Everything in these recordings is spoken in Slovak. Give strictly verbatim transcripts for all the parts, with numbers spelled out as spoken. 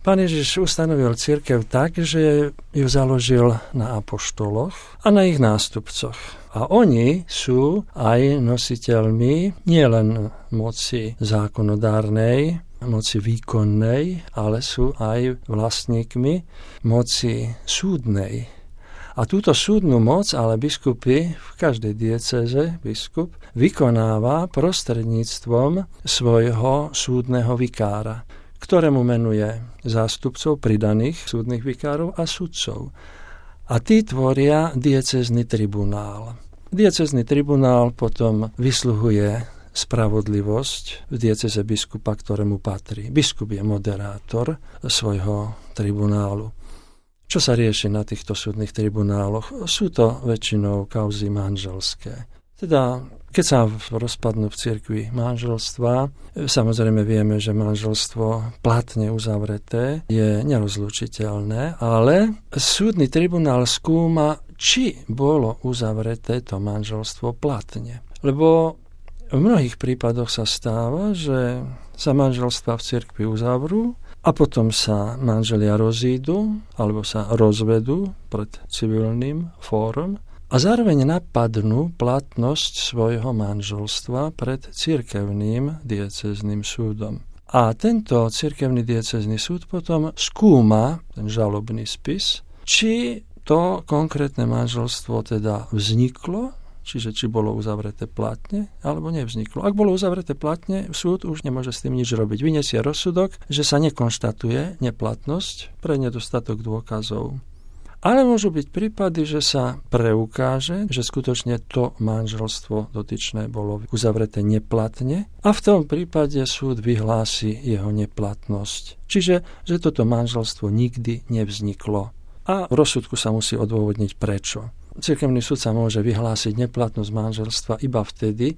Pán Ježiš ustanovil cirkev tak, že ju založil na apoštoloch a na ich nástupcoch. A oni sú aj nositeľmi nielen moci zákonodárnej, moci výkonnej, ale sú aj vlastníkmi moci súdnej. A túto súdnu moc, ale biskupy v každej diecéze biskup vykonáva prostredníctvom svojho súdneho vikára, ktorému menuje zástupcov pridaných súdnych vikárov a sudcov. A tí tvoria diecézny tribunál. Diecézny tribunál potom vysluhuje spravodlivosť v diecéze biskupa, ktorému patrí. Biskup je moderátor svojho tribunálu. Čo sa rieši na týchto súdnych tribunáloch? Sú to väčšinou kauzy manželské. Teda, keď sa rozpadnú v cirkvi manželstva, samozrejme vieme, že manželstvo platne uzavreté je nerozlučiteľné, ale súdny tribunál skúma, či bolo uzavreté to manželstvo platne. Lebo v mnohých prípadoch sa stáva, že sa manželstva v cirkvi uzavrú a potom sa manželia rozídu alebo sa rozvedú pred civilným fórom a zároveň napadnú platnosť svojho manželstva pred cirkevným diecézným súdom. A tento cirkevný diecézny súd potom skúma ten žalobný spis, či to konkrétne manželstvo teda vzniklo, čiže či bolo uzavreté platne, alebo nevzniklo. Ak bolo uzavreté platne, súd už nemôže s tým nič robiť. Vyniesie rozsudok, že sa nekonštatuje neplatnosť pre nedostatok dôkazov. Ale môžu byť prípady, že sa preukáže, že skutočne to manželstvo dotyčné bolo uzavreté neplatne a v tom prípade súd vyhlási jeho neplatnosť. Čiže, že toto manželstvo nikdy nevzniklo. A v rozsudku sa musí odôvodniť prečo. Cirkevný súd sa môže vyhlásiť neplatnosť manželstva iba vtedy,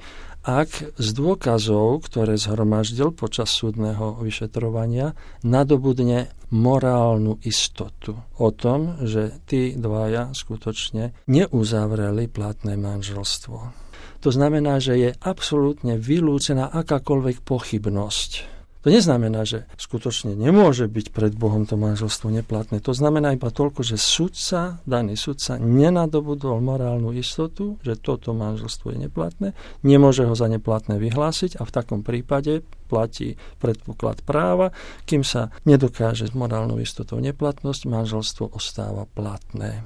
ak z dôkazov, ktoré zhromaždil počas súdneho vyšetrovania, nadobudne morálnu istotu o tom, že tí dvaja skutočne neuzavreli platné manželstvo. To znamená, že je absolútne vylúčená akákoľvek pochybnosť. To neznamená, že skutočne nemôže byť pred Bohom to manželstvo neplatné. To znamená iba toľko, že sudca, daný sudca nenadobudol morálnu istotu, že toto manželstvo je neplatné, nemôže ho za neplatné vyhlásiť a v takom prípade platí predpoklad práva, kým sa nedokáže s morálnou istotou neplatnosť, manželstvo ostáva platné.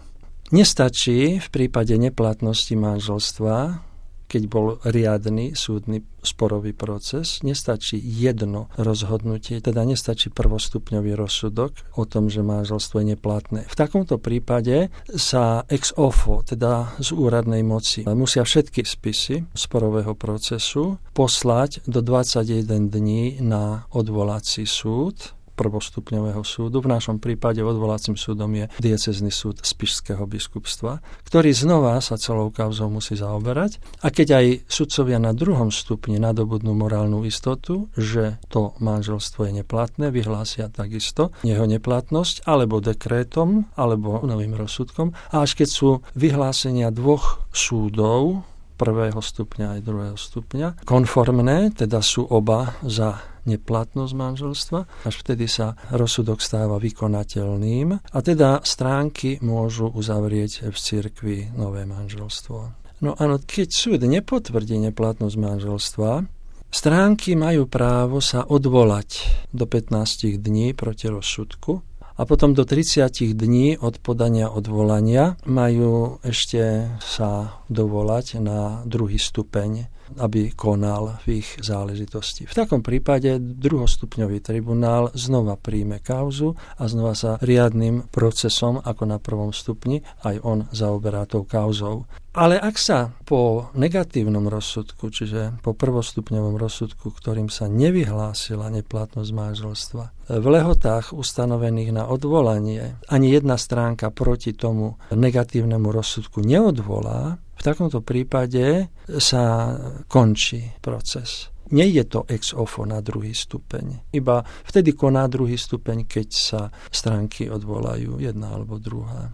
Nestačí v prípade neplatnosti manželstva, keď bol riadny súdny sporový proces, nestačí jedno rozhodnutie, teda nestačí prvostupňový rozsudok o tom, že manželstvo je neplatné. V takomto prípade sa ex ofo, teda z úradnej moci, musia všetky spisy sporového procesu poslať do dvadsaťjeden dní na odvolací súd prvostupňového súdu. V našom prípade odvolacím súdom je diecézny súd Spišského biskupstva, ktorý znova sa celou kauzou musí zaoberať. A keď aj sudcovia na druhom stupni nadobudnú morálnu istotu, že to manželstvo je neplatné, vyhlásia takisto jeho neplatnosť alebo dekrétom, alebo novým rozsudkom. A až keď sú vyhlásenia dvoch súdov, prvého stupňa aj druhého stupňa, konformné, teda sú oba za neplatnosť manželstva, až vtedy sa rozsudok stáva vykonateľným a teda stránky môžu uzavrieť v cirkvi nové manželstvo. No áno, keď súd nepotvrdí neplatnosť manželstva, stránky majú právo sa odvolať do pätnásť dní proti rozsudku a potom do tridsať dní od podania odvolania majú ešte sa dovolať na druhý stupeň, aby konal v ich záležitosti. V takom prípade druhostupňový tribunál znova príjme kauzu a znova sa riadnym procesom, ako na prvom stupni, aj on zaoberá tou kauzou. Ale ak sa po negatívnom rozsudku, čiže po prvostupňovom rozsudku, ktorým sa nevyhlásila neplatnosť manželstva, v lehotách ustanovených na odvolanie ani jedna stránka proti tomu negatívnemu rozsudku neodvolá, v takomto prípade sa končí proces. Nejde to ex ofo na druhý stupeň. Iba vtedy koná druhý stupeň, keď sa stránky odvolajú, jedna alebo druhá.